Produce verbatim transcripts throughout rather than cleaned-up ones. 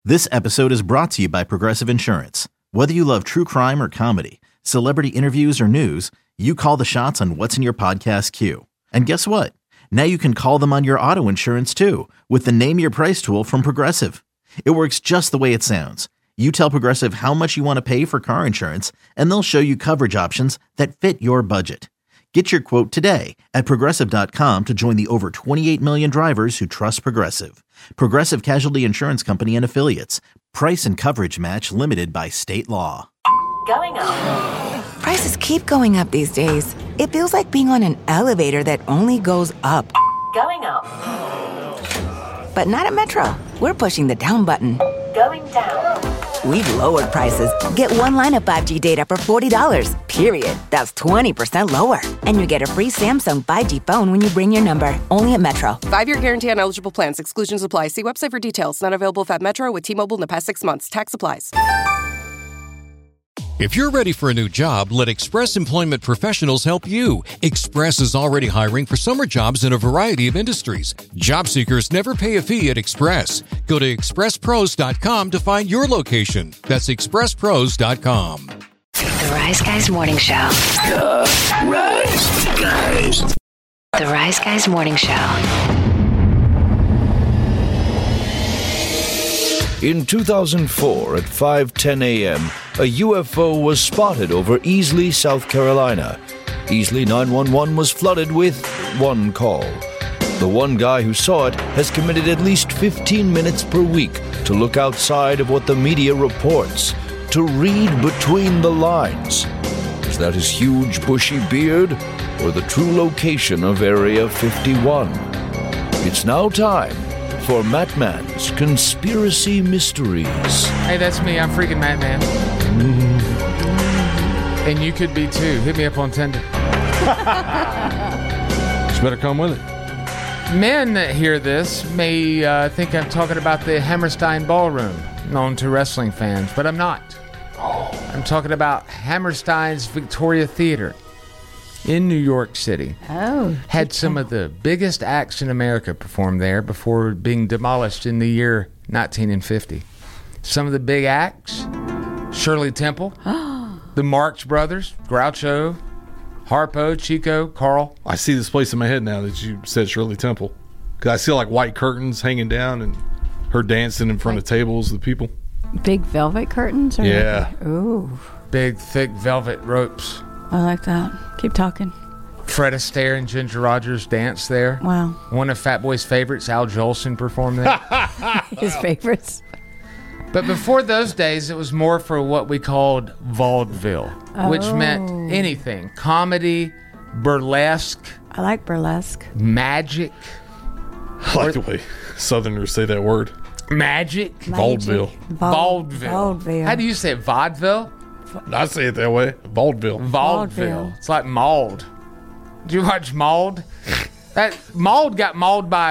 This episode is brought to you by Progressive Insurance. Whether you love true crime or comedy, celebrity interviews or news, you call the shots on what's in your podcast queue. And guess what? Now you can call them on your auto insurance too with the Name Your Price tool from Progressive. It works just the way it sounds. You tell Progressive how much you want to pay for car insurance, and they'll show you coverage options that fit your budget. Get your quote today at Progressive dot com to join the over twenty-eight million drivers who trust Progressive. Progressive Casualty Insurance Company and Affiliates. Price and coverage match limited by state law. Going up. Prices keep going up these days. It feels like being on an elevator that only goes up. Going up. But not at Metro. We're pushing the down button. Going down. We've lowered prices. Get one line of five G data for forty dollars, period. That's twenty percent lower. And you get a free Samsung five G phone when you bring your number. Only at Metro. Five-year guarantee on eligible plans. Exclusions apply. See website for details. Not available at Metro with T-Mobile in the past six months. Tax applies. If you're ready for a new job, let Express Employment Professionals help you. Express is already hiring for summer jobs in a variety of industries. Job seekers never pay a fee at Express. Go to express pros dot com to find your location. That's express pros dot com. The Rise Guys Morning Show. The Rise Guys. The Rise Guys Morning Show. In two thousand four, at five ten a.m., a U F O was spotted over Easley, South Carolina. Easley nine one one was flooded with one call. The one guy who saw it has committed at least fifteen minutes per week to look outside of what the media reports, to read between the lines. Is that his huge bushy beard or the true location of Area fifty-one? It's now time for Matt Mann's Conspiracy Mysteries. Hey, that's me. I'm freaking Matt Man. And you could be too. Hit me up on Tinder. Just better come with it. Men that hear this may uh, think I'm talking about the Hammerstein Ballroom, known to wrestling fans, but I'm not. I'm talking about Hammerstein's Victoria Theater in New York City. Oh. Had some of the biggest acts in America perform there before being demolished in the year nineteen fifty. Some of the big acts: Shirley Temple, the Marx Brothers, Groucho, Harpo, Chico, Carl. I see this place in my head now that you said Shirley Temple. Because I see like white curtains hanging down and her dancing in front like of tables with people. Big velvet curtains? Or yeah. Ooh. Big, thick velvet ropes. I like that. Keep talking. Fred Astaire and Ginger Rogers danced there. Wow. One of Fat Boy's favorites, Al Jolson, performed there. His favorites. But before those days, it was more for what we called vaudeville, oh. which meant anything. Comedy, burlesque. I like burlesque. Magic. I like the way Southerners say that word. Magic. Magic. Vaudeville. Vaudeville. Vaudeville. How do you say it? Vaudeville? I say it that way. Vaudeville. Vaudeville. Vaudeville. It's like mauled. Did you watch Mauled? That Mauled got mauled by a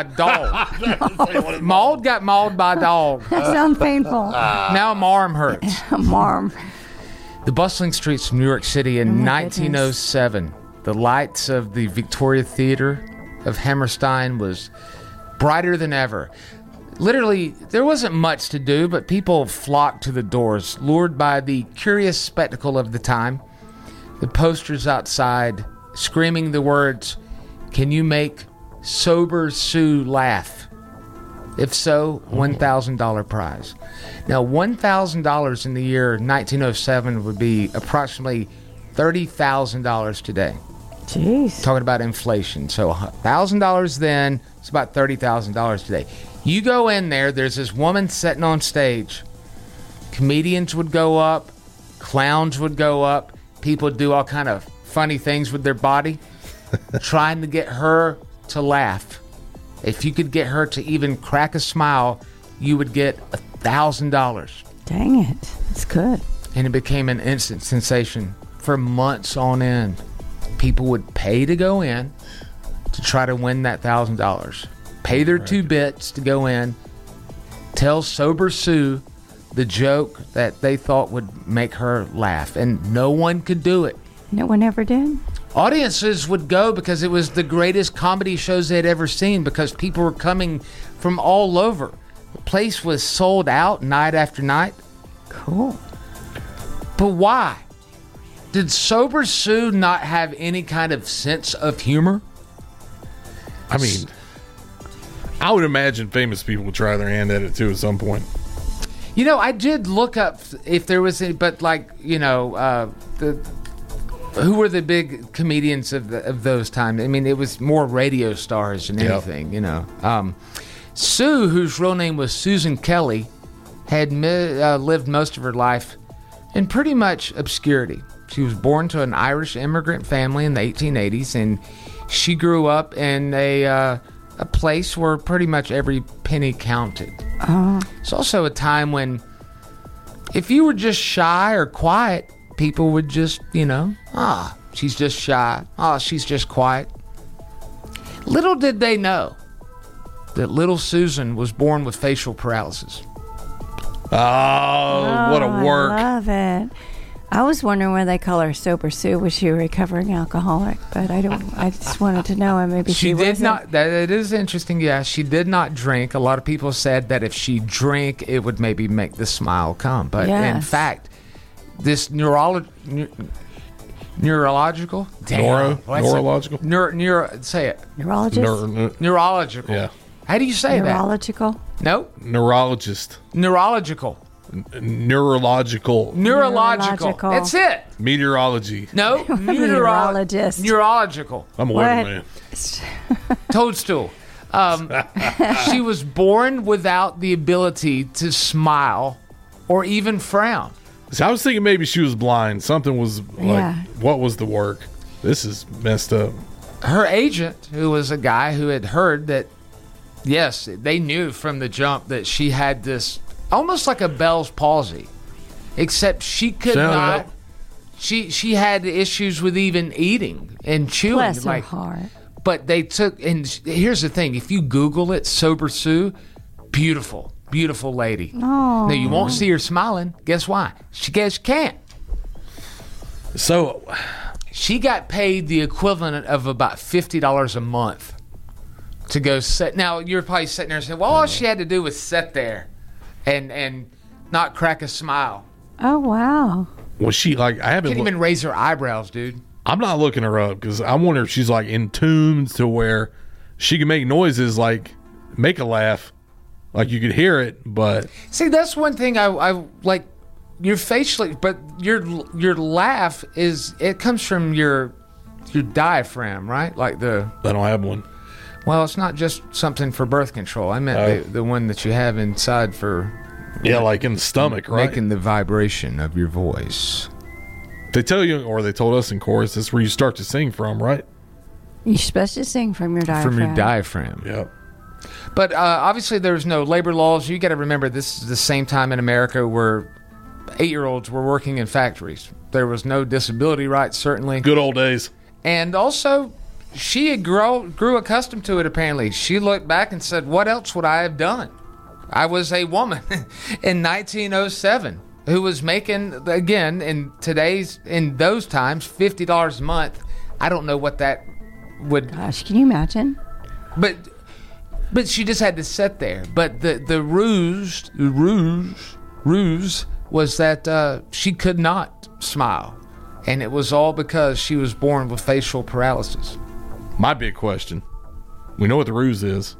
dog. Mauled got mauled by a dog. That sounds painful. Now my arm hurts. Marm. The bustling streets of New York City in Oh nineteen oh seven. The lights of the Victoria Theater of Hammerstein was brighter than ever. Literally, there wasn't much to do, but people flocked to the doors, lured by the curious spectacle of the time. The posters outside screaming the words, "Can you make Sober Sue laugh? If so, one thousand dollars prize." Now, one thousand dollars in the year nineteen oh seven would be approximately thirty thousand dollars today. Jeez. Talking about inflation. So one thousand dollars then, it's about thirty thousand dollars today. You go in there, there's this woman sitting on stage. Comedians would go up, clowns would go up, people would do all kind of funny things with their body, trying to get her to laugh. If you could get her to even crack a smile, you would get a thousand dollars. Dang it. That's good. And it became an instant sensation for months on end. People would pay to go in to try to win that thousand dollars. Pay their two bits to go in, tell Sober Sue the joke that they thought would make her laugh, and no one could do it. No one ever did? Audiences would go because it was the greatest comedy shows they'd ever seen, because people were coming from all over. The place was sold out night after night. Cool. But why? Did Sober Sue not have any kind of sense of humor? I mean, I would imagine famous people would try their hand at it too at some point. You know, I did look up if there was any, but like, you know, uh, the who were the big comedians of the, of those times? I mean, it was more radio stars than Yep. anything, you know. Um, Sue, whose real name was Susan Kelly, had mi- uh, lived most of her life in pretty much obscurity. She was born to an Irish immigrant family in the eighteen eighties, and she grew up in a uh, a place where pretty much every penny counted. Oh. It's also a time when if you were just shy or quiet, people would just, you know, ah, she's just shy. Ah, she's just quiet. Little did they know that little Susan was born with facial paralysis. Oh, what a work. I love it. I was wondering why they call her Sober Sue. Was she a recovering alcoholic? But I don't. I just wanted to know, and maybe she, She did wasn't. not. That it is interesting. Yeah, she did not drink. A lot of people said that if she drank, it would maybe make the smile come. But in Yes. fact, this neurolo- neu- neurological, Damn, Neuro, what's it? neurological, Neuro, neuro, say it. Neurologist. Neur- Neurological. yeah, How do you say that? Neurological. Nope. neurologist, Neurological. neurological, Neurological. Neurological. That's it. meteorology. No, neuro- Neurologist. Neurological. I'm a What? weatherman. Toadstool. Um, she was born without the ability to smile or even frown. So I was thinking maybe she was blind. Something was like, Yeah. what was the work? This is messed up. Her agent, who was a guy who had heard that, yes, they knew from the jump that she had this almost like a Bell's palsy, except she could Sound not. up. She she had issues with even eating and chewing. Bless her like, heart. But they took, and sh- here's the thing: if you Google it, Sober Sue, beautiful, beautiful lady. Oh. Now you won't see her smiling. Guess why? She guess can't. So She got paid the equivalent of about fifty dollars a month to go sit. Now you're probably sitting there saying, "Well, all she had to do was sit there, and and not crack a smile." Oh wow. was she like? I haven't. Can't loo- even raise her eyebrows, dude. I'm not looking her up because I wonder if she's like in tune to where she can make noises like make a laugh, like you could hear it, but See, that's one thing I, I like. Your facial, but your your laugh is it comes from your your diaphragm, right? Like the I don't have one. well, it's not just something for birth control. I meant Oh. the, the one that you have inside for Yeah, like in the stomach, right? making the vibration of your voice. They tell you, or they told us in chorus, that's where you start to sing from, right? You're supposed to sing from your diaphragm. From your diaphragm. Yep. But uh, obviously, there's no labor laws. You got to remember, this is the same time in America where eight-year-olds were working in factories. There was no disability rights, certainly. Good old days. And also, she had grow, grew accustomed to it, apparently. She looked back and said, what else would I have done? I was a woman in nineteen oh seven who was making, again, in today's, in those times, fifty dollars a month. I don't know what that would... Gosh, can you imagine? But but she just had to sit there. But the, the ruse, the ruse, ruse was that uh, she could not smile. And it was all because she was born with facial paralysis. My big question. We know what the ruse is.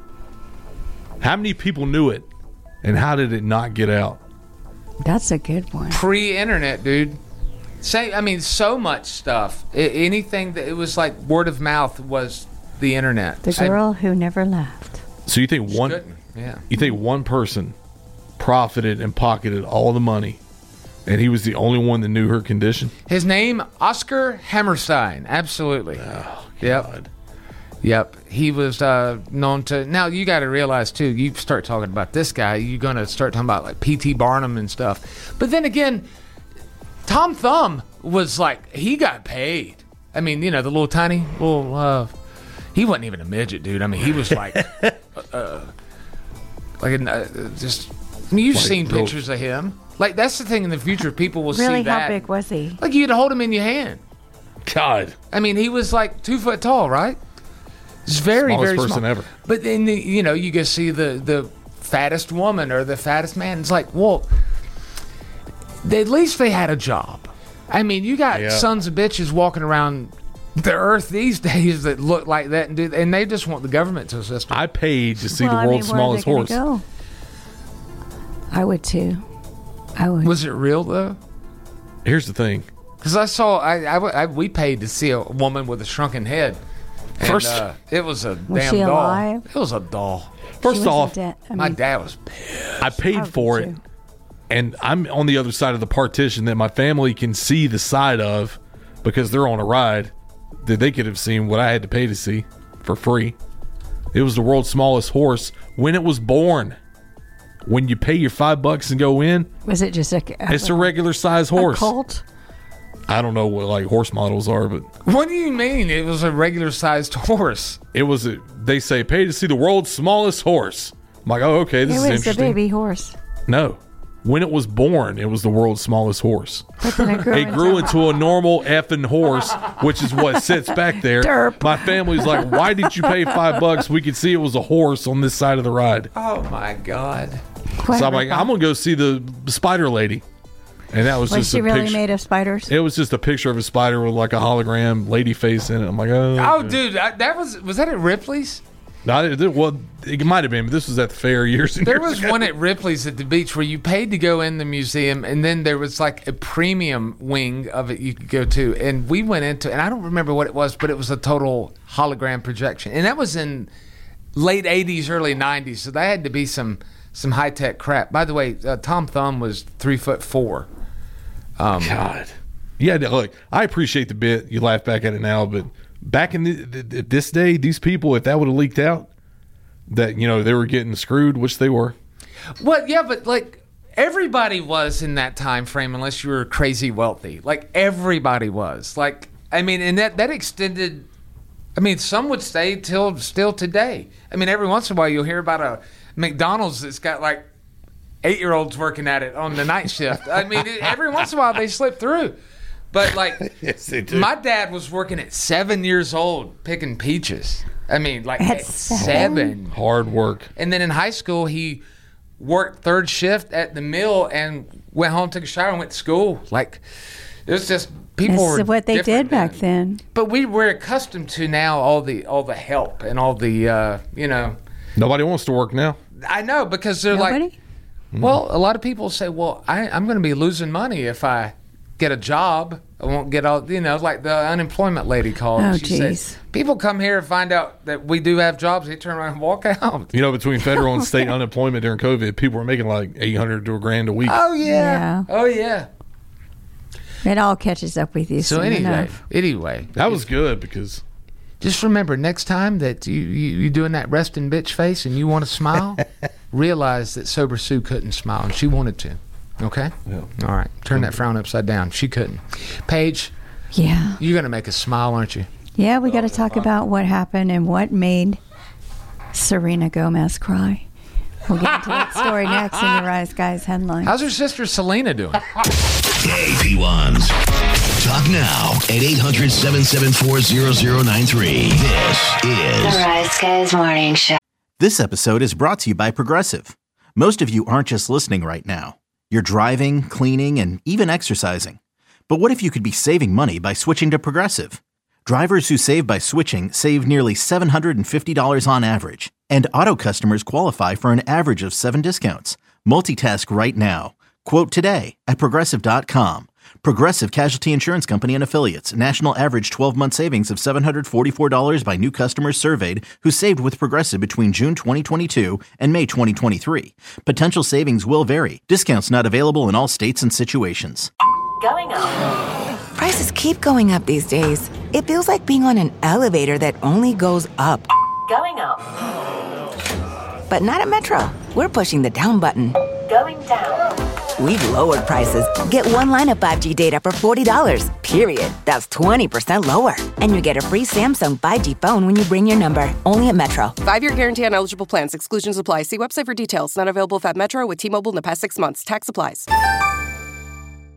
How many people knew it, and how did it not get out? That's a good one. Pre-internet, dude. Say, I mean, so much stuff. I, anything that it was like word of mouth was the internet. The girl who never left. So you think one? couldn't, yeah. You think one person profited and pocketed all the money, and he was the only one that knew her condition? His name, Oscar Hammerstein. Absolutely. Oh, Yep. God. Yep, he was uh, known to. Now you got to realize too. You start talking about this guy, you're gonna start talking about like P T Barnum and stuff. But then again, Tom Thumb was like he got paid. I mean, you know, the little tiny little. Uh, he wasn't even a midget, dude. I mean, he was like, uh, like a, uh, just. I mean, you've Like seen real- pictures of him. Like that's the thing in the future, people will Really, see that. how big was he? Like you'd hold him in your hand. God. I mean, he was like two foot tall, right? It's very, Smallest very person small. ever. But then the, you know you can see the the fattest woman or the fattest man. It's like, well, they, at least they had a job. I mean, you got Yeah. sons of bitches walking around the earth these days that look like that, and do, and they just want the government to assist them. I paid to see well, the I world's mean, where are they smallest gonna horse. go? I would too. I would. Was it real though? Here's the thing. Because I saw, I, I, I- we paid to see a woman with a shrunken head. And, First- uh, it was a Was damn she doll. alive? It was a doll. First She was off, a da- I My mean, dad was pissed. I paid I would for it, too. and I'm on the other side of the partition that my family can see the side of because they're on a ride that they could have seen what I had to pay to see for free. It was the world's smallest horse when it was born. When you pay your five bucks and go in, Was it just a? it's a regular size horse. A colt? I don't know what like horse models are, but What do you mean? It was a regular sized horse. it was a, they say pay to see the world's smallest horse. I'm like, oh, okay, this It is was a interesting. baby horse. No. When it was born, it was the world's smallest horse. But then it grew, It grew into a normal effing horse, which is what sits back there. Derp. My family's like, why did you pay five bucks? We could see it was a horse on this side of the ride. Oh my God. So I'm like, I'm going to go see the spider lady. And that was, Was just she a really picture. made of spiders? It was just a picture of a spider with like a hologram lady face in it. I'm like, oh. Oh, okay. dude, I, that was, was that at Ripley's? No, it- it- well, it might have been, but this was at the fair years and There years was ago. one at Ripley's at the beach where you paid to go in the museum, and then there was like a premium wing of it you could go to. And we went into, and I don't remember what it was, but it was a total hologram projection. And that was in late eighties, early nineties. So that had to be some some high tech crap. By the way, uh, Tom Thumb was three foot four. Um, God. Yeah, look, I appreciate the bit. You laugh back at it now, but back in the, the, this day, these people, if that would have leaked out, that, you know, they were getting screwed, which they were. Well, yeah, but like everybody was in that time frame, unless you were crazy wealthy. Like everybody was. Like I mean, and that that extended. I mean, some would stay till still today. I mean, every once in a while you'll hear about a McDonald's that's got like eight year olds working at it on the night shift. I mean, it, every once in a while they slip through. But like, Yes, they do. my dad was working at seven years old picking peaches. I mean, like At at seven? seven. Hard work. And then in high school, he worked third shift at the mill and went home, took a shower, and went to school. Like, it was just people This were is what they different did back then. But we were accustomed to now all the all the help and all the uh, you know. Nobody wants to work now. I know because they're Nobody? like, well, a lot of people say, well, I, I'm going to be losing money if I get a job. I won't get all, you know, like the unemployment lady called. Oh, She said, jeez. people come here and find out that we do have jobs. They turn around and walk out. You know, between federal and state unemployment during COVID, people were making like eight hundred to a grand a week. Oh yeah. Yeah. Oh yeah. It all catches up with you So soon anyway, enough. anyway, That was good because just remember next time that you you you doing that resting bitch face and you want to smile, realize that Sober Sue couldn't smile and she wanted to. Okay. Yeah. All right. Turn that frown upside down. She couldn't. Paige, Yeah. you're gonna make us smile, aren't you? Yeah, we got to talk about what happened and what made Serena Gomez cry. We'll get into that story next in the Rise Guys headline. How's her sister Selena doing? Hey, P ones. Talk now at eight hundred, seven seven four, zero zero nine three. This The is Rise Guys Morning Show. This episode is brought to you by Progressive. Most of you aren't just listening right now. You're driving, cleaning, and even exercising. But what if you could be saving money by switching to Progressive? Drivers who save by switching save nearly seven hundred fifty dollars on average. And auto customers qualify for an average of seven discounts. Multitask right now. Quote today at Progressive dot com. Progressive Casualty Insurance Company and Affiliates. National average twelve-month savings of seven hundred forty-four dollars by new customers surveyed who saved with Progressive between June twenty twenty-two and May twenty twenty-three. Potential savings will vary. Discounts not available in all states and situations. Going up. Prices keep going up these days. It feels like being on an elevator that only goes up. Going up. But not at Metro. We're pushing the down button. Going down. We've lowered prices. Get one line of five G data for forty dollars, period. That's twenty percent lower. And you get a free Samsung five G phone when you bring your number. Only at Metro. Five-year guarantee on eligible plans. Exclusions apply. See website for details. Not available if at Metro with T-Mobile in the past six months. Tax applies.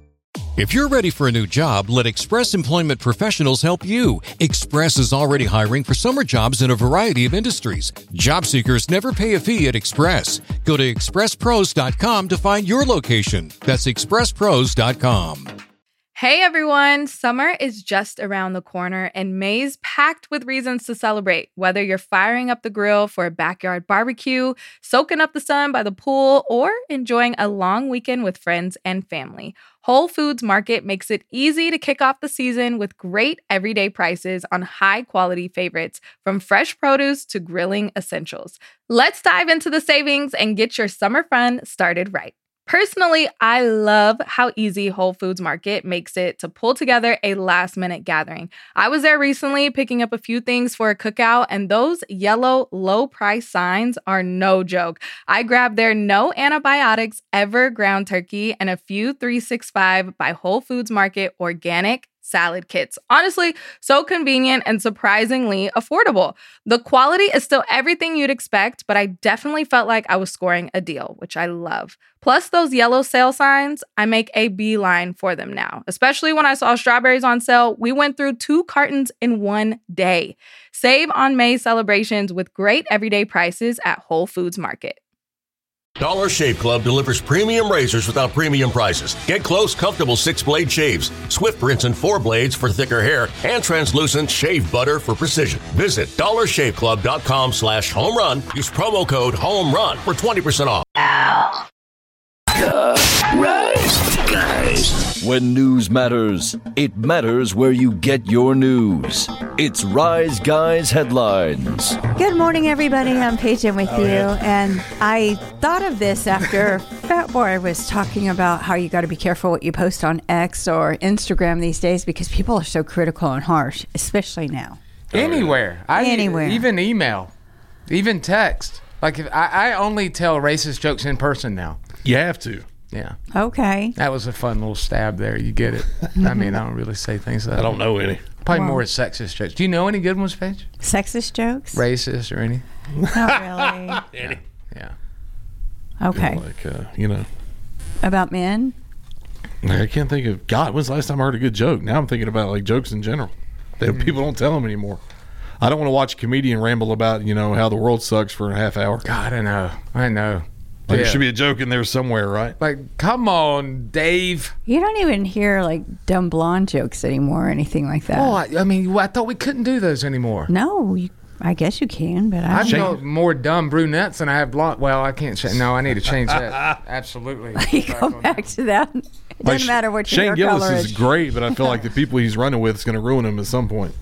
If you're ready for a new job, let Express Employment Professionals help you. Express is already hiring for summer jobs in a variety of industries. Job seekers never pay a fee at Express. Go to express pros dot com to find your location. That's express pros dot com. Hey everyone, summer is just around the corner and May's packed with reasons to celebrate. Whether you're firing up the grill for a backyard barbecue, soaking up the sun by the pool, or enjoying a long weekend with friends and family, Whole Foods Market makes it easy to kick off the season with great everyday prices on high-quality favorites, from fresh produce to grilling essentials. Let's dive into the savings and get your summer fun started right. Personally, I love how easy Whole Foods Market makes it to pull together a last-minute gathering. I was there recently picking up a few things for a cookout, and those yellow low-price signs are no joke. I grabbed their no antibiotics ever ground turkey and a few three sixty-five by Whole Foods Market organic salad kits. Honestly, so convenient and surprisingly affordable. The quality is still everything you'd expect, but I definitely felt like I was scoring a deal, which I love. Plus those yellow sale signs, I make a beeline for them now. Especially when I saw strawberries on sale, we went through two cartons in one day. Save on May celebrations with great everyday prices at Whole Foods Market. Dollar Shave Club delivers premium razors without premium prices. Get close, comfortable six-blade shaves, swift rinse and four blades for thicker hair, and translucent shave butter for precision. Visit dollar shave club dot com slash home run. Use promo code HOMERUN for twenty percent off. Ow. The Rise Guys. When news matters, it matters where you get your news. It's Rise Guys Headlines. Good morning, everybody. I'm Paige in with oh, you. Yeah. And I thought of this after Fat Boy was talking about how you got to be careful what you post on X or Instagram these days because people are so critical and harsh, especially now. Anywhere. I, Anywhere. Even email. Even text. Like, if I, I only tell racist jokes in person now. You have to. Yeah. Okay. That was a fun little stab there. You get it. I mean, I don't really say things like that. I don't know any. Probably well, more sexist jokes. Do you know any good ones, Paige? Sexist jokes? Racist or any? Not really. Any. Yeah. Okay. You know, like, uh, you know. About men? I can't think of, God, when's the last time I heard a good joke? Now I'm thinking about, like, jokes in general. They, mm. People don't tell them anymore. I don't want to watch a comedian ramble about, you know, how the world sucks for a half hour. God, I know. I know. Like, yeah. There should be a joke in there somewhere, right? Like, come on, Dave. You don't even hear, like, dumb blonde jokes anymore or anything like that. Oh, I, I mean, I thought we couldn't do those anymore. No, you, I guess you can, but I I've don't know more dumb brunettes than I have blonde. Well, I can't change. No, I need to change that. Absolutely. You go back that. to that. It doesn't like, matter what your Shane hair Gillis color is. is great, but I feel like the people he's running with is going to ruin him at some point.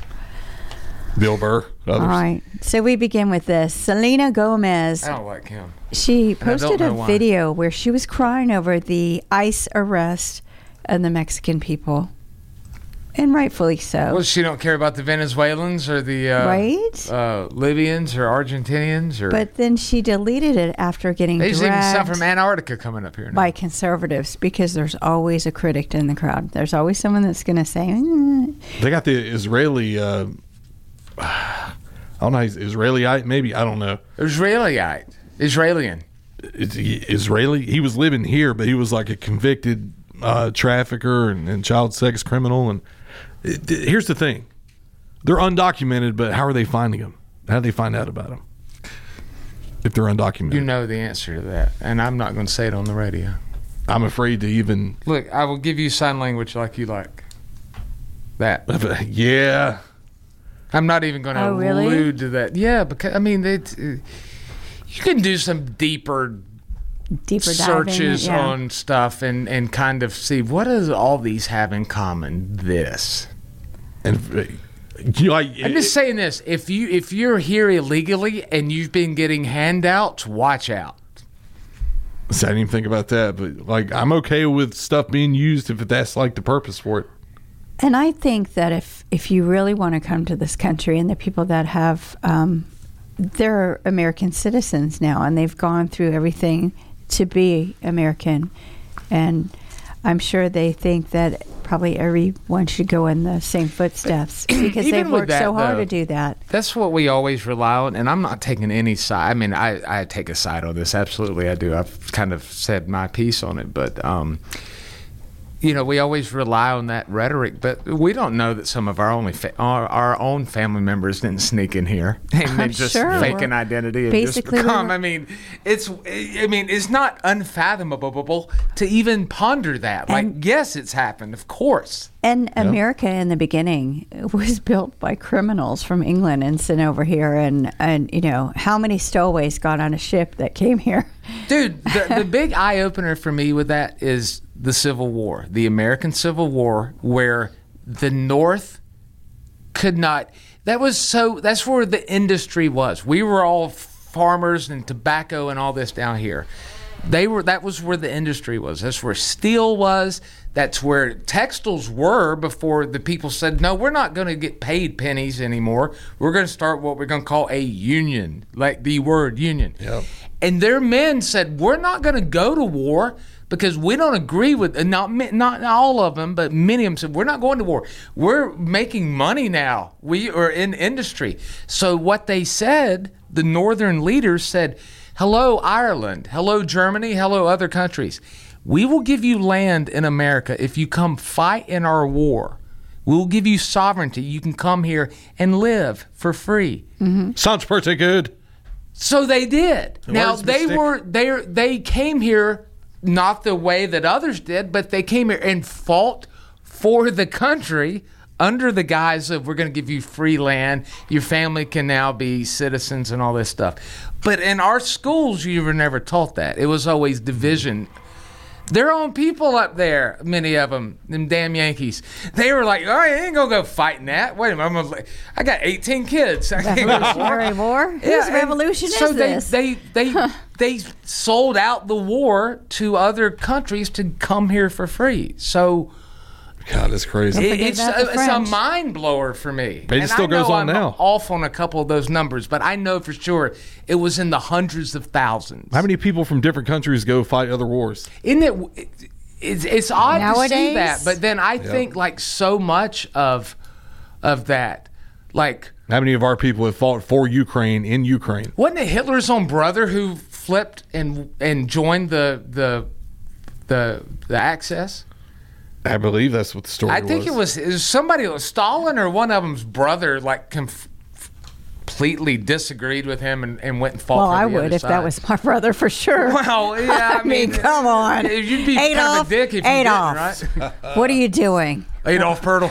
Bill Burr, others. All right. So we begin with this. Selena Gomez. I don't like him. She posted a why. video where she was crying over the ICE arrest of the Mexican people. And rightfully so. Well, she don't care about the Venezuelans or the uh, right? uh, Libyans or Argentinians. Or But then she deleted it after getting There's dragged even stuff from Antarctica coming up here now. by conservatives because there's always a critic in the crowd. There's always someone that's going to say, mm. They got the Israeli... Uh, I don't know, he's Israelite, maybe. I don't know. Israelite. Israelian. It's Israeli. He was living here, but he was like a convicted uh, trafficker and, and child sex criminal. And it, it, here's the thing. They're undocumented, but how are they finding them? How do they find out about them? If they're undocumented. You know the answer to that, and I'm not going to say it on the radio. I'm afraid to even... Look, I will give you sign language like you like. That. Yeah. I'm not even going to oh, really? allude to that. Yeah, because I mean, it, uh, you can do some deeper, deeper searches diving, yeah. on stuff and, and kind of see what does all these have in common. This, and you know, I, I'm just saying this: if you if you're here illegally and you've been getting handouts, watch out. So I didn't even think about that, but like I'm okay with stuff being used if that's like the purpose for it. And I think that if, if you really want to come to this country, and the people that have, um, they're American citizens now, and they've gone through everything to be American. And I'm sure they think that probably everyone should go in the same footsteps because they've worked that, so hard though, to do that. That's what we always rely on. And I'm not taking any side. I mean, I, I take a side on this. Absolutely, I do. I've kind of said my piece on it. But... Um, you know, we always rely on that rhetoric, but we don't know that some of our only fa- our, our own family members didn't sneak in here and I'm then just sure. fake an identity and Basically, just become. we were- I mean, it's. I mean, it's not unfathomable to even ponder that. Like, And- yes, it's happened, of course. And America in the beginning was built by criminals from England and sent over here. And, and you know, how many stowaways got on a ship that came here? Dude, the, the big eye opener for me with that is the Civil War, the American Civil War, where the North could not. That was so. That's where the industry was. We were all farmers and tobacco and all this down here. They were. That was where the industry was. That's where steel was. That's where textiles were before the people said, no, we're not going to get paid pennies anymore. We're going to start what we're going to call a union, like the word union. Yep. And their men said, we're not going to go to war because we don't agree with, and not not all of them, but many of them said, we're not going to war. We're making money now. We are in industry. So what they said, the northern leaders said, hello, Ireland. Hello, Germany. Hello, other countries. We will give you land in America if you come fight in our war. We'll give you sovereignty. You can come here and live for free. Mm-hmm. Sounds pretty good. So they did. Now Where's they Mystic? were they they came here not the way that others did, but they came here and fought for the country under the guise of we're going to give you free land. Your family can now be citizens and all this stuff. But in our schools, you were never taught that. It was always division. Their own people up there, many of them, them damn Yankees, they were like, "Oh, I ain't gonna go fighting that." Wait a minute, I'm gonna, I got eighteen kids. I can't go to war. Revolutionary War? Whose Yeah, and revolution so is they, this? they they they sold out the war to other countries to come here for free. So God, that's crazy. it, it's about a, the it's a French. mind blower for me. But it And still I know goes on I'm now. Off on a couple of those numbers, but I know for sure it was in the hundreds of thousands. How many people from different countries go fight other wars? Isn't it? it it's, it's odd to see Nowadays? that, but then I think like so much of of that, like How many of our people have fought for Ukraine in Ukraine? wasn't it Hitler's own brother who flipped and and joined the the the the Axis? I believe that's what the story I was. think it was, it was somebody, it was Stalin or one of them's brother, like conf- completely disagreed with him and, and went and fought Well, for the I other would if side. that was my brother for sure. Well, yeah, I, I mean, come on. You'd be kind Adolf, of a dick if you Adolf. didn't, right? What are you doing? Adolf Pertl.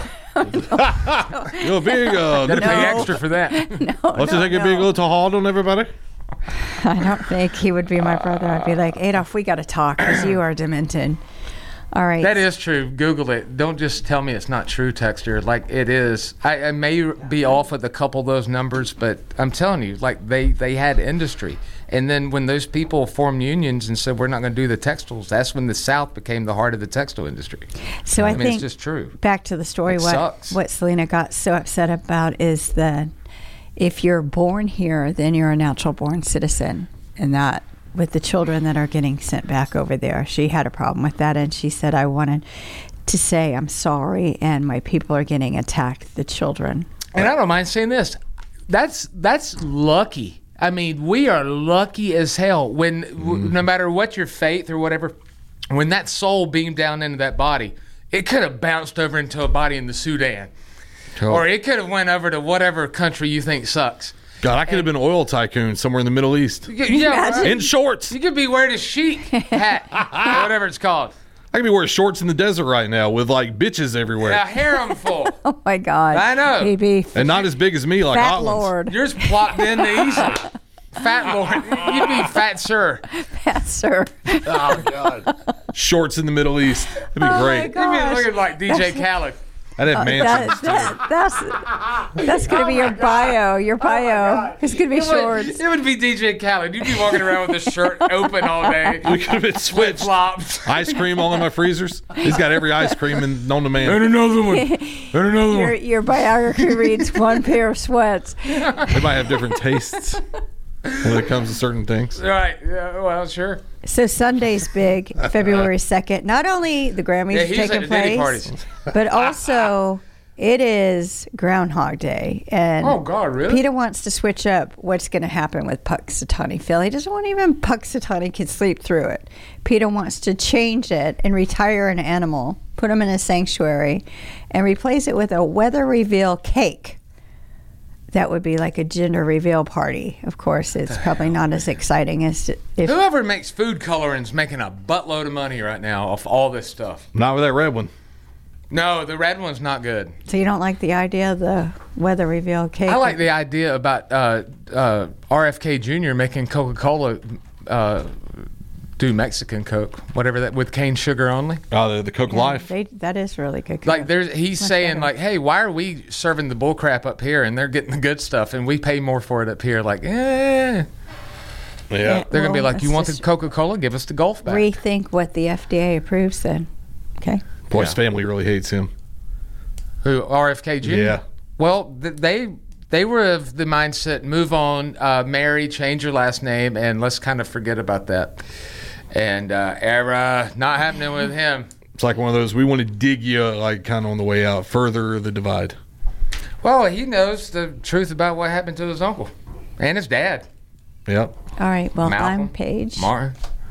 You're big. Uh, Gotta No. pay extra for that. No, What's no, it take a no. big little hard on everybody? I don't think he would be my brother. I'd be like, Adolf, we got to talk because you are demented. All right. That is true. Google it. Don't just tell me it's not true, Texter. Like it is. I, I may be off with a couple of those numbers, but I'm telling you, like they, they had industry. And then when those people formed unions and said, we're not going to do the textiles, that's when the South became the heart of the textile industry. So I, I mean, think it's just true. Back to the story. It What sucks. what Selena got so upset about is that if you're born here, then you're a natural born citizen, and that with the children that are getting sent back over there, she had a problem with that, and she said, I wanted to say I'm sorry, and my people are getting attacked, the children. And I don't mind saying this. That's that's lucky. I mean, we are lucky as hell when w- no matter what your faith or whatever, when that soul beamed down into that body, it could have bounced over into a body in the Sudan. Oh. Or it could have went over to whatever country you think sucks. God, I could have been an oil tycoon somewhere in the Middle East. You, yeah, right? In shorts. You could be wearing a sheik hat, or whatever it's called. I could be wearing shorts in the desert right now with like bitches everywhere. A harem full. Oh my God. I know. He'd be And not as big as me, like Fat hot ones. Lord. Yours plopped into easily. Fat Lord. You'd be Fat Sir. Fat Sir. Oh, God. Shorts in the Middle East. It'd be Oh, great. my You'd God. be looking like D J Khaled. I'd have Uh, mansions. that, that, that's that's going to be your bio. Your bio. It's going to be It would, shorts. it would be D J Khaled. You'd be walking around with a shirt open all day. We could have been switched. Flops. Ice cream all in my freezers. He's got every ice cream in, known to man. another one. And another Your, your biography reads one pair of sweats. They might have different tastes when it comes to certain things. Right. Yeah, well, sure. So Sunday's big, February second. Not only the Grammys Yeah, are he's taking at the Diddy place, parties. but also It is Groundhog Day, and Oh, God, really? Peter wants to switch up what's going to happen with Puxatawny Phil. He doesn't want even Puxatawny can sleep through it. Peter wants to change it and retire an animal, put him in a sanctuary, and replace it with a weather reveal cake. That would be like a gender reveal party. Of course, it's probably not as exciting as if Whoever makes food coloring's making a buttload of money right now off all this stuff. Not with that red one. No, the red one's not good. So you don't like the idea of the weather reveal cake? I like the idea about uh, uh, R F K Junior making Coca-Cola uh, do Mexican Coke, whatever that, with cane sugar only. Oh, the, the Coke Yeah, Life. They, that is really good. Like there's, he's Much saying better. like, hey, why are we serving the bull crap up here and they're getting the good stuff and we pay more for it up here? Like, eh. Yeah. They're gonna be well, like, you that's want the just- Coca-Cola? Give us the Gulf back. Rethink what the F D A approves then. Okay. Boy, his Yeah. family really hates him. Who, R F K Junior? Yeah. Well, th- they they were of the mindset, move on, uh, marry, change your last name, and let's kind of forget about that. And uh, era not happening with him. It's like one of those, we want to dig you like kind of on the way out, further the divide. Well, he knows the truth about what happened to his uncle and his dad. Yep. All right. Well, Malcolm, I'm Paige. Martin.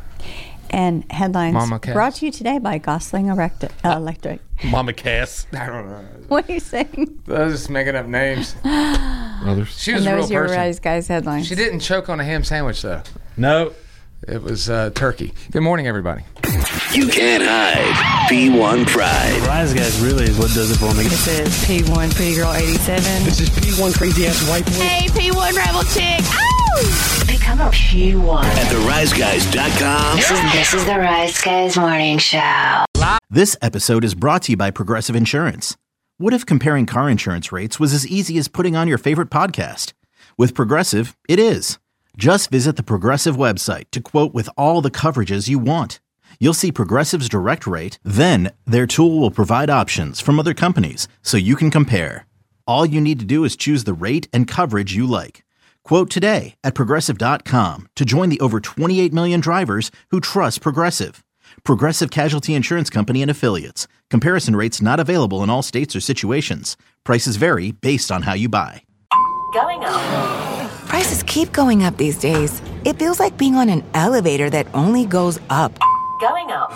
And headlines Mama Cass. brought to you today by Gosling Erecti- uh, Electric. Mama Cass. I don't know. What are you saying? I was just making up names. Others. She was and a real those are your person. Rise Guys headlines. She didn't choke on a ham sandwich, though. No. It was uh, turkey. Good morning, everybody. You can't hide P one Pride. Rise Guys really is what does it for me. This is P one Pretty Girl eighty-seven. This is P one Crazy Ass White Boy. Hey, P one Rebel Chick. Ow! Become a P one. At the rise guys dot com. This is, this is the Rise Guys Morning Show. This episode is brought to you by Progressive Insurance. What if comparing car insurance rates was as easy as putting on your favorite podcast? With Progressive, it is. Just visit the Progressive website to quote with all the coverages you want. You'll see Progressive's direct rate, then their tool will provide options from other companies so you can compare. All you need to do is choose the rate and coverage you like. Quote today at Progressive dot com to join the over twenty-eight million drivers who trust Progressive. Progressive Casualty Insurance Company and Affiliates. Comparison rates not available in all states or situations. Prices vary based on how you buy. Going up. Prices keep going up these days. It feels like being on an elevator that only goes up. Going up.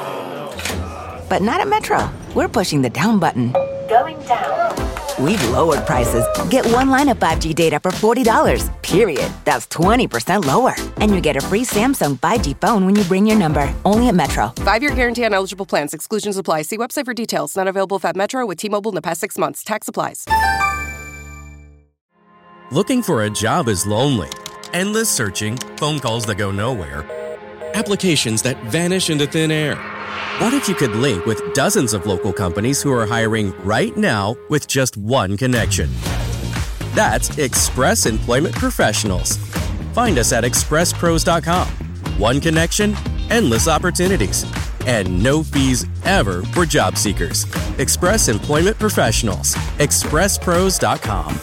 But not at Metro. We're pushing the down button. Going down. We've lowered prices. Get one line of five G data for forty dollars, period. That's twenty percent lower. And you get a free Samsung five G phone when you bring your number. Only at Metro. Five-year guarantee on eligible plans. Exclusions apply. See website for details. Not available if at Metro with T-Mobile in the past six months. Tax applies. Looking for a job is lonely. Endless searching, phone calls that go nowhere, applications that vanish into thin air. What if you could link with dozens of local companies who are hiring right now with just one connection? That's Express Employment Professionals. Find us at express pros dot com. One connection, endless opportunities, and no fees ever for job seekers. Express Employment Professionals. express pros dot com.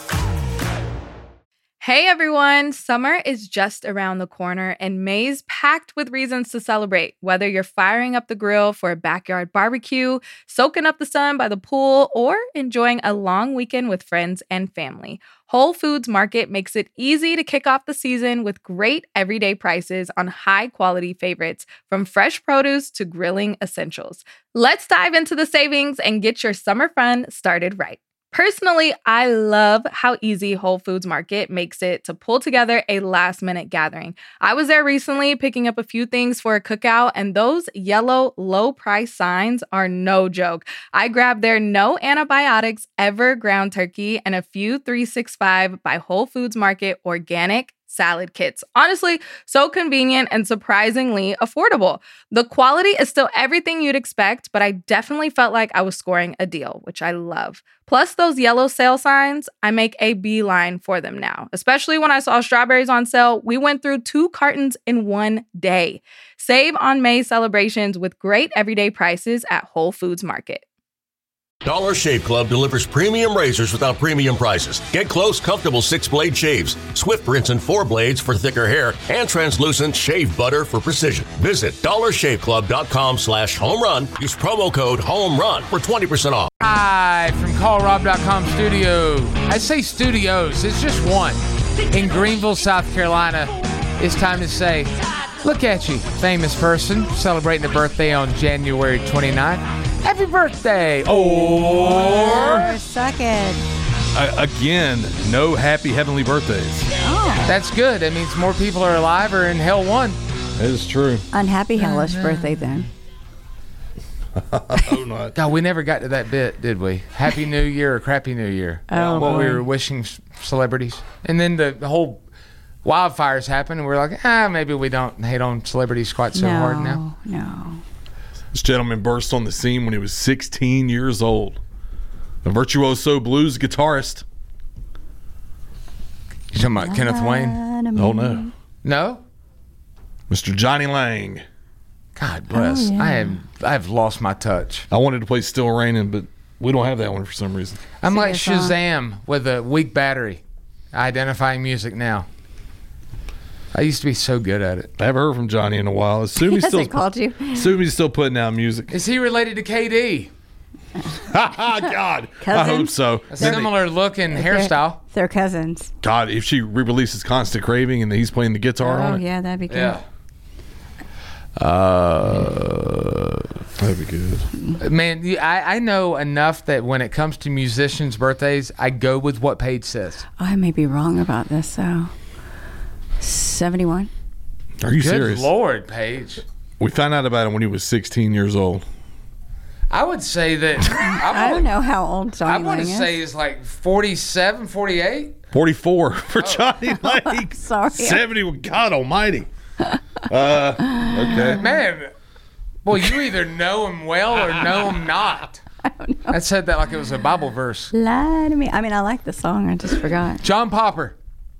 Hey everyone, summer is just around the corner and May's packed with reasons to celebrate. Whether you're firing up the grill for a backyard barbecue, soaking up the sun by the pool, or enjoying a long weekend with friends and family, Whole Foods Market makes it easy to kick off the season with great everyday prices on high-quality favorites, from fresh produce to grilling essentials. Let's dive into the savings and get your summer fun started right. Personally, I love how easy Whole Foods Market makes it to pull together a last-minute gathering. I was there recently picking up a few things for a cookout, and those yellow low-price signs are no joke. I grabbed their no antibiotics ever ground turkey and a few three sixty-five by Whole Foods Market organic salad kits. Honestly, so convenient and surprisingly affordable. The quality is still everything you'd expect, but I definitely felt like I was scoring a deal, which I love. Plus those yellow sale signs, I make a beeline for them now. Especially when I saw strawberries on sale, we went through two cartons in one day. Save on May celebrations with great everyday prices at Whole Foods Market. Dollar Shave Club delivers premium razors without premium prices. Get close, comfortable six-blade shaves, Swift rinse and four blades for thicker hair, and translucent shave butter for precision. Visit dollar shave club dot com slash home run. Use promo code HOMERUN for twenty percent off. Hi from call rob dot com studio. I say studios, it's just one. In Greenville, South Carolina, it's time to say, look at you, famous person, celebrating a birthday on January twenty-ninth. Happy birthday! Or... Suck it. Uh, again, no happy heavenly birthdays. Oh. That's good. That means more people are alive or in hell one. That is true. Unhappy hellish birthday then. Oh, not. God, we never got to that bit, did we? Happy New Year or Crappy New Year? Oh, what we boy. were wishing c- celebrities. And then the, the whole wildfires happened, and we're like, ah, maybe we don't hate on celebrities quite so no, hard now. No. This gentleman burst on the scene when he was sixteen years old. A virtuoso blues guitarist. You talking about Kenneth Wayne? Oh, no. No? Mister Johnny Lang. God bless. Oh, yeah. I am. I have lost my touch. I wanted to play Still Raining, but we don't have that one for some reason. I'm Sing like a song. Shazam with a weak battery, identifying music now. I used to be so good at it. I haven't heard from Johnny in a while. Assume he's Has still it called you? Assume he's still putting out music. Is he related to K D? God, I Cousin? hope so. A similar look and hairstyle. They're cousins. God, if she re-releases Constant Craving and he's playing the guitar Oh, on it, yeah, that'd be good. Yeah. Uh, that'd be good. man, you- I, I know enough that when it comes to musicians' birthdays, I go with what Paige says. I may be wrong about this, though. seventy-one. Are you Good serious? Lord, Paige. We found out about him when he was sixteen years old. I would say that. I, I, don't know how old I Johnny want Lang to is. say it's like forty-seven, forty-eight. forty-four for Johnny Lang. Sorry. seventy. God almighty. Uh, okay. Man, boy, you either know him well or know him not. I don't know. I said that like it was a Bible verse. Lie to me. I mean, I like the song. I just forgot. John Popper.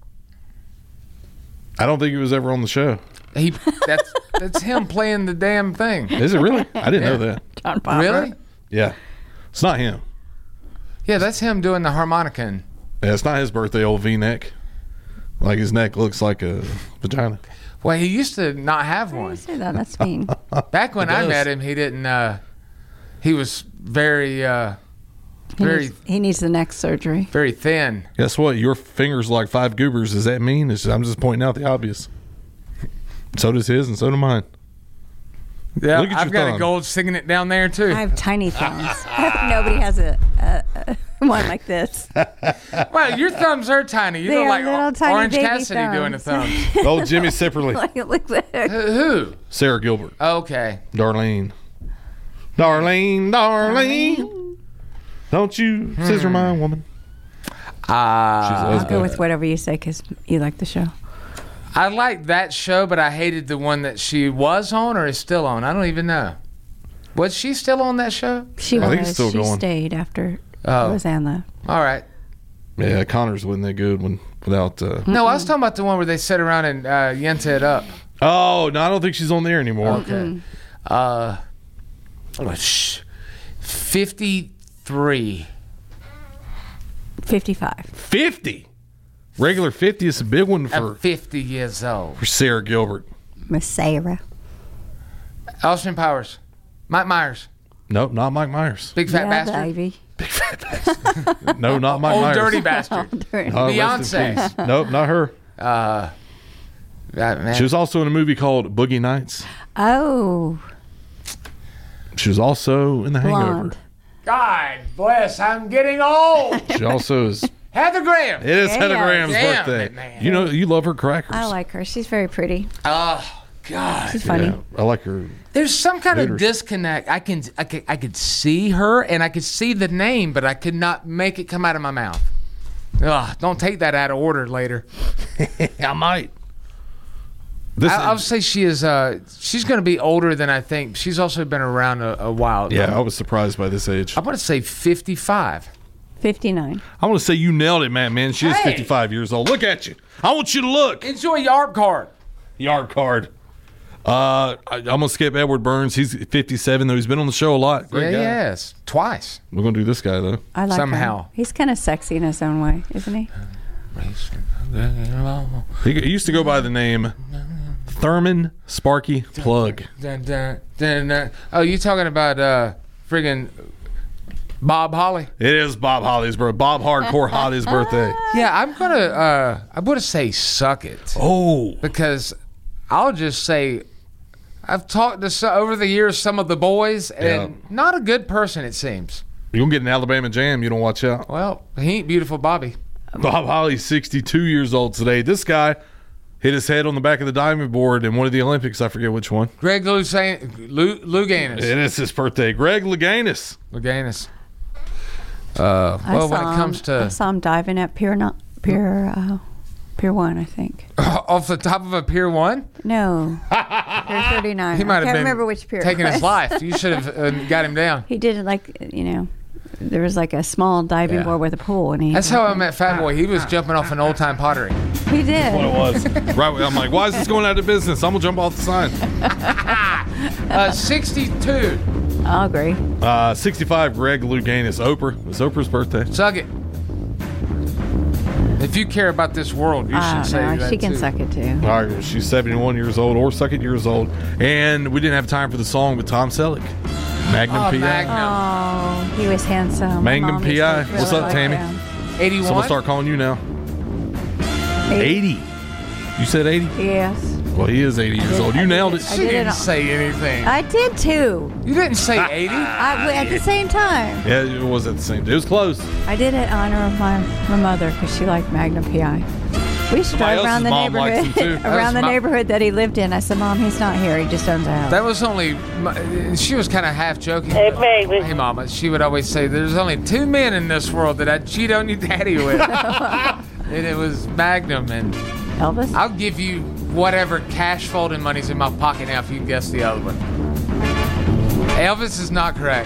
I don't think he was ever on the show. He that's that's him playing the damn thing. Is it really? I didn't Yeah. know that. John Popper. Really? Yeah. It's not him. Yeah, that's him doing the harmonica. Yeah, it's not his birthday old V-neck. Like his neck looks like a vagina. Well, he used to not have Why do you one. say that? That's mean. Back when It I does. met him, he didn't. Uh, he was very, uh, He very, needs, he needs the neck surgery. very thin. Guess what? Your finger's like five goobers. Does that mean? It's, I'm just pointing out the obvious. So does his and so do mine. Yeah, Look at I've your got thumb. a gold signet down there too. I have tiny thumbs. I hope nobody has a, a, a one like this. Well, your thumbs are tiny. You They look are like little tiny Orange baby Cassidy doing the thumbs. thumbs. Old Jimmy Sipperly. Like, look there. Who? who? Sarah Gilbert. Okay. Darlene. Darlene, Darlene. Don't you scissor my woman. Uh, I'll go with whatever you say because you like the show. I liked that show, but I hated the one that she was on or is still on. I don't even know. Was she still on that show? She I was. think it's still she going. stayed after Oh. Roseanne left. All right. Yeah, Connors wasn't that good when without. Uh... No, I was talking about the one where they sit around and uh, yenta it up. Oh no, I don't think she's on there anymore. Okay. Uh, oh, shh. fifty-three. fifty-five. Fifty. Regular fifty is a big one for I'm fifty years old. for Sarah Gilbert. Miss Sarah. Austin Powers. Mike Myers. Nope, not Mike Myers. Big fat yeah, bastard. baby. No, not Mike Old Myers. dirty bastard. Dirty. Oh, rest in Beyonce. peace. Nope, not her. Uh, that man. She was also in a movie called Boogie Nights. Oh, She was also in The Hangover. blonde. God bless, I'm getting old. She also is. Heather Graham. It is Yeah. Heather Graham's Damn birthday. it, man. You know, you love her crackers. I like her. She's very pretty. Oh, God. She's funny. Yeah, I like her. There's some kind of Hooters. disconnect. I can, I could, I could see her and I could see the name, but I could not make it come out of my mouth. Ugh, don't take that out of order later. I might. This I, I'll say she is. Uh, she's going to be older than I think. She's also been around a, a while. yeah, I was surprised by this age. I'm going to say fifty-five. fifty-nine. I want to say you nailed it, man. Man, she is Hey. fifty-five years old. Look at you. I want you to look. Enjoy Yarb card. Yard card. Uh, I, I'm gonna skip Edward Burns. He's fifty-seven, though. He's been on the show a lot. Great yeah, guy. yes, twice. We're gonna do this guy though. I like somehow. him. He's kind of sexy in his own way, isn't he? He, he used to go by the name Thurman Sparky Plug. Dun, dun, dun, dun. Oh, you talking about uh, friggin' Bob Holly? It is Bob Holly's birthday. Bob Hardcore Holly's birthday. Yeah, I'm gonna. Uh, I'm gonna say suck it. Oh, because I'll just say I've talked to so, over the years some of the boys, and Yeah. not a good person it seems. You're gonna get an Alabama jam. You don't watch out. Well, he ain't beautiful, Bobby. Bob Holly's sixty-two years old today. This guy hit his head on the back of the diving board in one of the Olympics. I forget which one. Greg Luganis. Luganis. It is his birthday. Greg Luganis. Luganis. Uh, well, when it comes him, to I saw him diving at Pier not, Pier uh, Pier One, I think. off the top of a Pier One. No, Pier thirty-nine. He might I have can't been remember which pier. taking it his was. life. You should have uh, got him down. He did it like you know. There was like a small diving Yeah. board with a pool, and he. That's how I met Fat Boy. He was jumping off an old time pottery. He did. What it was. Right. I'm like, why is this going out of business? I'm gonna jump off the sign. uh, sixty-two. I'll agree. Uh, sixty-five. Greg Luganis. Oprah. It was Oprah's birthday. Suck it. If you care about this world, you I should don't say know. that She can too. suck it too. All right, she's seventy-one years old or suck it years old, and we didn't have time for the song with Tom Selleck. Magnum Oh, P I. Magnum. Oh, he was handsome. My Magnum mom P used I. to What's really up, like Tammy? him. eighty-one. So I'm gonna start calling you now. eighty. You said eighty? Yes. Well, he is eighty years did- old. You I nailed did- it. I She did it didn't all- say anything. I did too. You didn't say eighty. I, at the same time. Yeah, it was at the same. It was close. I did it in honor of my, my mother because she liked Magnum P I. We used to Somebody drive around else's the mom likes neighborhood, him, too. That around was the my- neighborhood that he lived in. I said, "Mom, he's not here. He just owns a house." That was only. my- She was kind of half joking. Hey, baby. Hey, Mama. She would always say, "There's only two men in this world that I'd cheat on your daddy with," and it was Magnum and Elvis. I'll give you whatever cash folding money's in my pocket now if you can guess the other one. Elvis is not correct.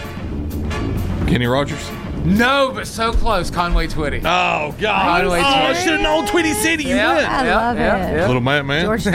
Kenny Rogers. No, but so close. Conway Twitty. Oh God! Conway Oh, I Twitty. should have known Twitty City. You Yeah, win. I yeah, love yeah, it. yeah. Little Matt man. George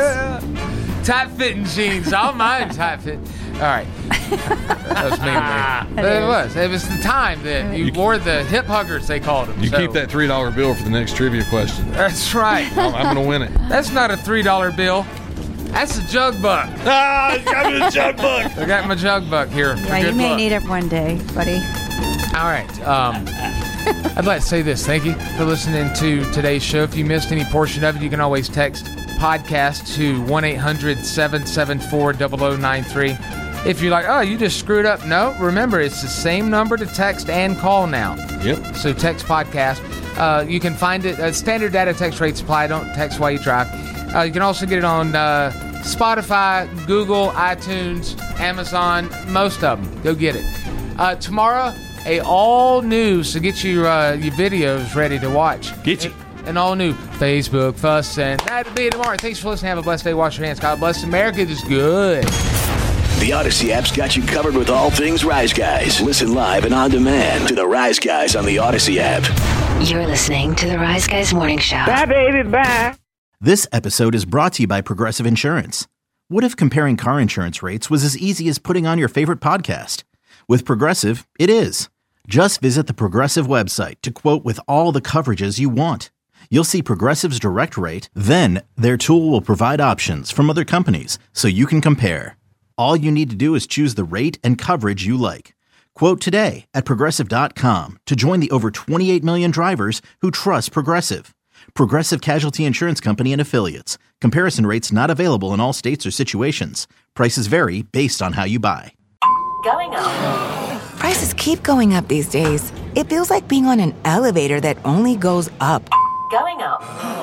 Jones. Tight fitting jeans. All mine tight fit. All right. That was mean to me. But it is. was. It was the time that you wore the hip huggers, they called them. You So- keep that three dollar bill for the next trivia question. That's right. I'm, I'm gonna win it. That's not a three dollar bill. That's a jug buck. Ah, got me the jug buck. I got my jug buck here. for Yeah, you good may luck. need it one day, buddy. All right. Um, I'd like to say this. Thank you for listening to today's show. If you missed any portion of it, you can always text podcast to one eight hundred seven seven four zero zero nine three. If you're like, oh, you just screwed up. No, remember, it's the same number to text and call now. Yep. So text podcast. Uh, you can find it. Uh, standard data text rate supply. Don't text while you drive. Uh, you can also get it on uh, Spotify, Google, iTunes, Amazon, most of them. Go get it. Uh, tomorrow, a all new, so get your uh, your videos ready to watch. Get you. An all new Facebook fuss, and that'll be it tomorrow. Thanks for listening. Have a blessed day. Wash your hands. God bless America. It is good. The Odyssey app's got you covered with all things Rise Guys. Listen live and on demand to the Rise Guys on the Odyssey app. You're listening to the Rise Guys Morning Show. Bye, baby, bye. This episode is brought to you by Progressive Insurance. What if comparing car insurance rates was as easy as putting on your favorite podcast? With Progressive, it is. Just visit the Progressive website to quote with all the coverages you want. You'll see Progressive's direct rate, then their tool will provide options from other companies so you can compare. All you need to do is choose the rate and coverage you like. Quote today at Progressive dot com to join the over twenty-eight million drivers who trust Progressive. Progressive Casualty Insurance Company and Affiliates. Comparison rates not available in all states or situations. Prices vary based on how you buy. Going up. Prices keep going up these days. It feels like being on an elevator that only goes up. Going up.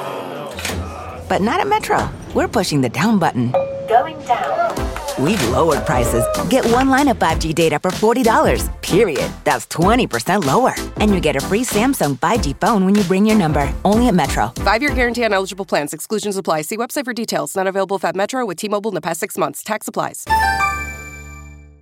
But not at Metro. We're pushing the down button. Going down. We've lowered prices. Get one line of five G data for forty dollars, period. That's twenty percent lower. And you get a free Samsung five G phone when you bring your number. Only at Metro. Five-year guarantee on eligible plans. Exclusions apply. See website for details. Not available if at Metro with T-Mobile in the past six months. Tax applies.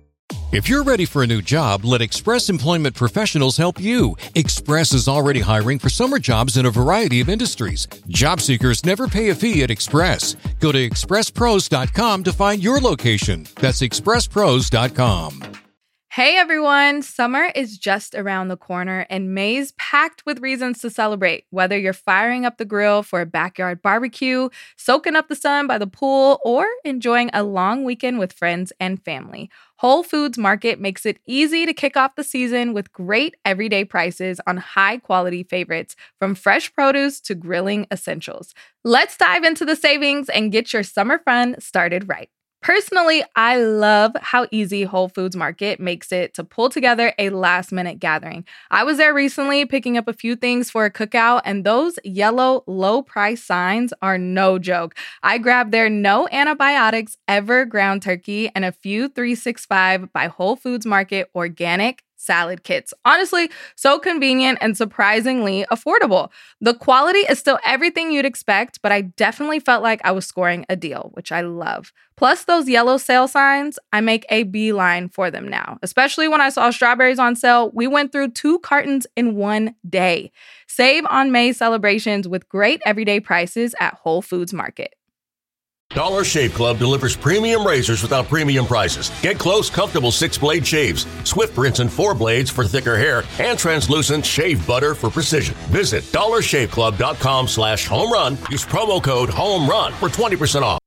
If you're ready for a new job, let Express Employment Professionals help you. Express is already hiring for summer jobs in a variety of industries. Job seekers never pay a fee at Express. Go to express pros dot com to find your location. That's express pros dot com. Hey everyone, summer is just around the corner and May's packed with reasons to celebrate. Whether you're firing up the grill for a backyard barbecue, soaking up the sun by the pool, or enjoying a long weekend with friends and family, Whole Foods Market makes it easy to kick off the season with great everyday prices on high-quality favorites, from fresh produce to grilling essentials. Let's dive into the savings and get your summer fun started right. Personally, I love how easy Whole Foods Market makes it to pull together a last-minute gathering. I was there recently picking up a few things for a cookout, and those yellow low-price signs are no joke. I grabbed their no antibiotics ever ground turkey and a few three sixty-five by Whole Foods Market organic salad kits. Honestly, so convenient and surprisingly affordable. The quality is still everything you'd expect, but I definitely felt like I was scoring a deal, which I love. Plus, those yellow sale signs, I make a beeline for them now. Especially when I saw strawberries on sale, we went through two cartons in one day. Save on May celebrations with great everyday prices at Whole Foods Market. Dollar Shave Club delivers premium razors without premium prices. Get close, comfortable six-blade shaves, Swift rinse and four blades for thicker hair, and translucent shave butter for precision. Visit dollar shave club dot com slash home run. Use promo code HOME RUN for twenty percent off.